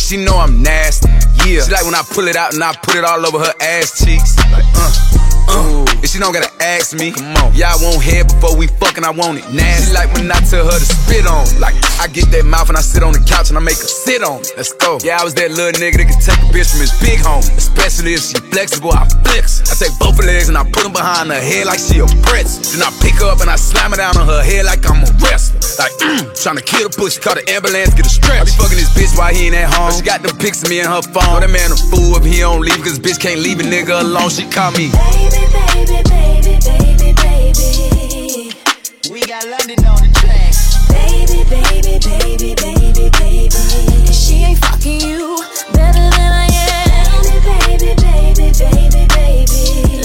She know I'm nasty, yeah. She like when I pull it out and I put it all over her ass cheeks. Like, and she don't gotta ask me. Come on. Yeah, I want head before we fucking, I want it nasty. She like when I tell her to spit on. Like, I get that mouth and I sit on the couch and I make her sit on it. Let's go. Yeah, I was that little nigga that could take a bitch from his big home. Especially if she flexible, I flex. I take both her legs and I put them behind her head like she a pretzel. Then I pick her up and I slam her down on her head like I'm a wrestler. Like, tryna kill the pussy, call the ambulance, get a stretch. I be fucking this bitch while he ain't at home. But she got them pics of me in her phone. Know that man a fool if he don't leave, cause bitch can't leave a nigga alone. She call me baby, baby, baby, baby, baby. We got London on the track. Baby, baby, baby, baby, baby. She ain't fucking you better than I am. Baby, baby, baby, baby.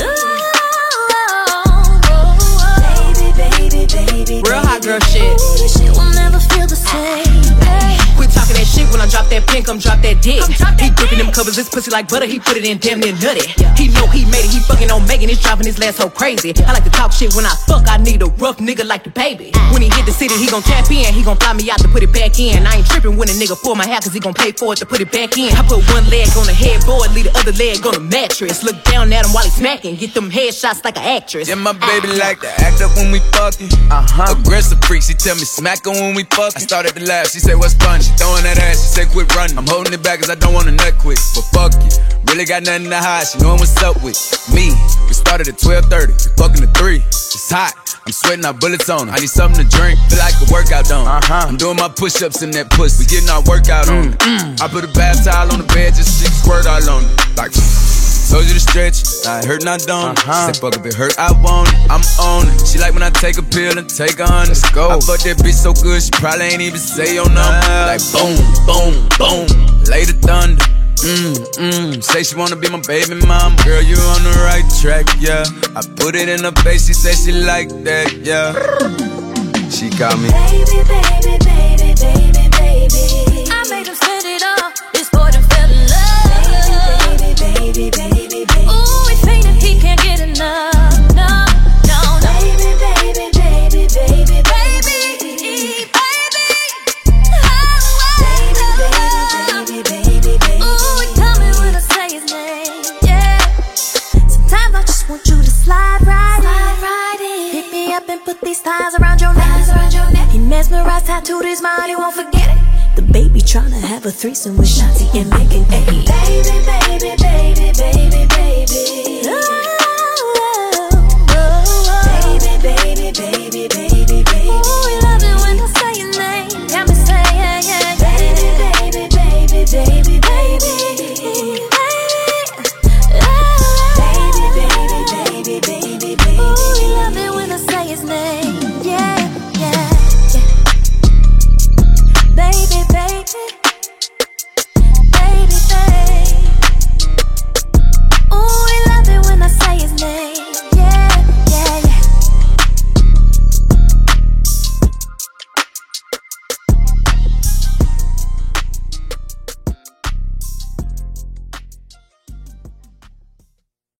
Baby, baby, baby. Real hot girl shit. Shit will never feel the same. Quit talking that shit when I drop that pin, come drop that dick. He gripping them covers, his pussy like butter, he put it in damn near nutty. He know he made it, he fucking on Megan, he's driving his last so crazy. I like to talk shit when I fuck, I need a rough nigga like the baby. When he hit the city, he gon' tap in, he gon' fly me out to put it back in. I ain't tripping when a nigga pull my hair, cause he gon' pay for it to put it back in. I put one leg on the headboard, leave the other leg on the mattress. Look down at him while he smacking, get them headshots like an actress. Yeah, my baby like to act up when we fucking. Aggressive freak, she tell me smack her when we fucking. I started to laugh, she said what's funny? She throwing that ass, she said quit running. I'm holding it back cause I don't wanna nut quick. But fuck you, really got nothing to hide. She knowin' what's up with me. We started at 12:30, we fucking at 3. It's hot, I'm sweating out bullets on her. I need something to drink, feel like a workout on. I'm doing my push-ups in that pussy, we getting our workout on it. I put a bath towel on the bed, just shit squirt all on it. Like, told you to stretch, I hurt not done. Said fuck if it hurt, I want it, I'm on it. She like when I take a pill and take a hundred. Let's go. I fuck that bitch so good, she probably ain't even say your number. Like boom, boom, boom, lay the thunder. Say she wanna be my baby mama. Girl, you on the right track, yeah. I put it in her face, she say she like that, yeah. She got me baby, baby, baby, baby, baby. I made him spend it all, this boy done fell in love. Baby, baby, baby, baby, baby. Ooh, he fainted, he can't get enough. No, no, no. Baby, baby, baby, baby, baby, baby. Slide right in. Pick me up and put these thighs around your neck. He mesmerized, tattooed his mind, he won't forget it. The baby tryna have a threesome with Shanti and Megan. Baby, baby, baby, baby, baby. Baby, baby, baby, baby, baby. Ooh, you love it when I say your name. Got me saying, yeah, baby, baby, baby, baby, baby. Baby, baby, baby, baby. Ooh, you love it when I say his name, yeah.